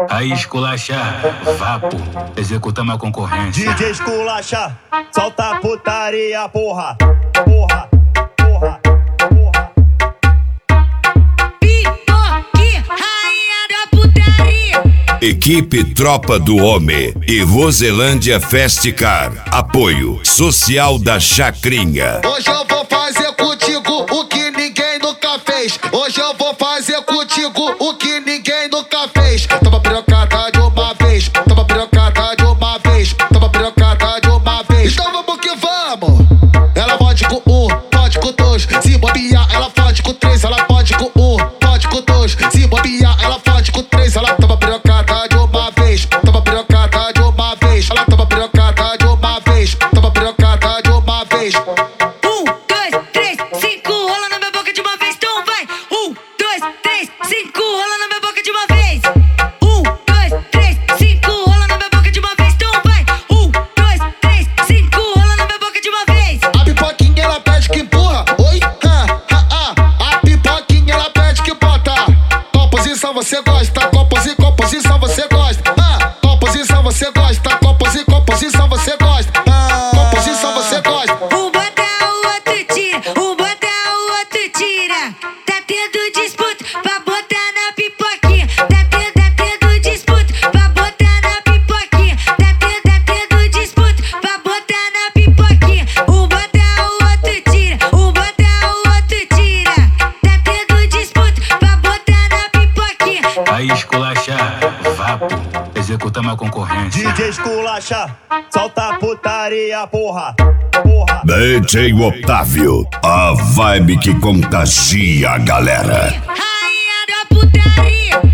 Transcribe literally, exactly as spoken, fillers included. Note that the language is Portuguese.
Aí esculacha, vapo, executamos a concorrência. D J esculacha, solta a putaria, porra, porra, porra, porra. Pipoque, rainha da putaria. Equipe Tropa do Homem e Roselândia Festicar. Apoio Social da Chacrinha. Hoje eu vou fazer contigo o que ninguém nunca fez. Hoje eu vou fazer contigo o que ninguém nunca fez. Toma pirocada de uma vez, toma pirocada de uma vez, toma pirocada de uma vez. Então vamos que vamos. Ela pode com um, pode com dois. Se bobear, ela pode com três. Ela pode com um, pode com dois. Se bobear, ela pode com três. Ela toma pirocada de uma vez, toma pirocada de uma vez. Ela toma pirocada de uma vez, toma pirocada de uma vez. Um, dois, três, cinco, rola na minha boca de uma vez, então vai. Um, dois, três, cinco, rola na minha boca de uma vez. Um, dois, três, cinco, rola na minha boca de uma vez, então vai. Um, dois, três, cinco, rola na minha boca de uma vez. A pipoquinha ela pede que empurra. Oi, ah, ah, ah. A pipoquinha ela pede que bota. Qual posição você gosta? Qual posi, qual posição você gosta? Ah, qual posição você gosta? Qual posi, qual posição você gosta? Ah, qual posição você gosta? Um bota, o outro tira. Um bota, o outro tira. Tá tendo disputa pra botar na pipoquinha. Tá tendo, tá tendo disputa pra botar na pipoquinha. Tá tendo, tá tendo disputa pra botar na pipoquinha. Um bota, o outro tira. Um bota, o outro tira. Tá tendo disputa pra botar na pipoquinha. Aí esculacha, vapo, executamos a concorrência. D J esculacha, solta a putaria, porra, porra. D J Otávio, a vibe que contagia a galera. Rainha da putaria.